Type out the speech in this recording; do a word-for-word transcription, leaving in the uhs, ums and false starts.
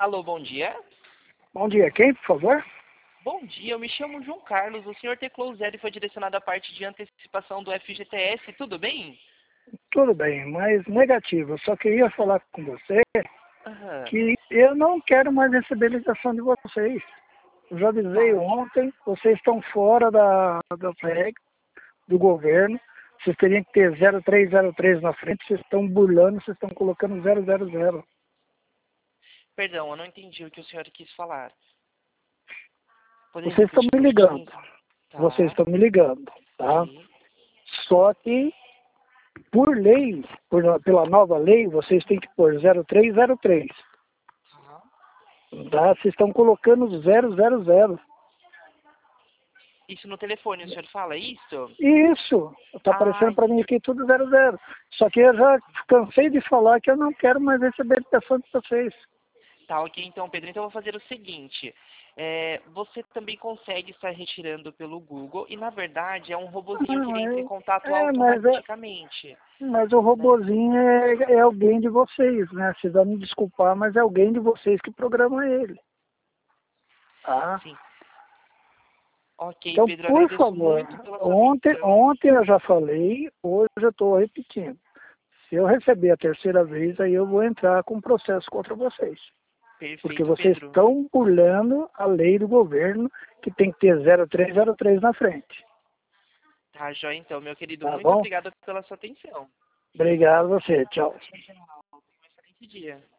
Alô, bom dia. Bom dia, quem, por favor? Bom dia, eu me chamo João Carlos. O senhor teclou zero e foi direcionado à parte de antecipação do F G T S, tudo bem? Tudo bem, mas negativo. Eu só queria falar com você Aham. que eu não quero mais receber ligação de vocês. Eu já avisei Tá. ontem, vocês estão fora da, da regra, do governo. Vocês teriam que ter zero três zero três na frente, vocês estão burlando, vocês estão colocando zero zero zero. Perdão, eu não entendi o que o senhor quis falar. Poderia Vocês estão repetir me por ligando. gentileza? Vocês Tá. estão me ligando, tá? Ok. Só que, por lei, por, pela nova lei, vocês têm que pôr zero três zero três. Tá. Tá? Vocês estão colocando zero zero zero. Isso no telefone, o senhor fala isso? Isso, está aparecendo Ai, para mim aqui tudo zero zero. Só que eu já cansei de falar que eu não quero mais receber ligação de vocês. tá, ok. Então, Pedro, então eu vou fazer o seguinte. É, você também consegue estar retirando pelo Google e, na verdade, é um robozinho que Não, ele entra em é, contato é, mas, é, automaticamente, mas o né? robozinho é, é alguém de vocês, né? Vocês vão me desculpar, mas é alguém de vocês que programa ele. Tá? Sim. Ok, Então, Pedro, por agradeço favor, muito pela sua ontem, atenção. ontem eu já falei, hoje eu estou repetindo. Se eu receber a terceira vez, aí eu vou entrar com processo contra vocês. Porque Perfeito, vocês Pedro. estão burlando a lei do governo que tem que ter zero três zero três na frente. Tá, joia então, meu querido. Tá Muito bom? obrigado pela sua atenção. Obrigado a você. Tchau. Tchau, tchau. Tenha um excelente dia.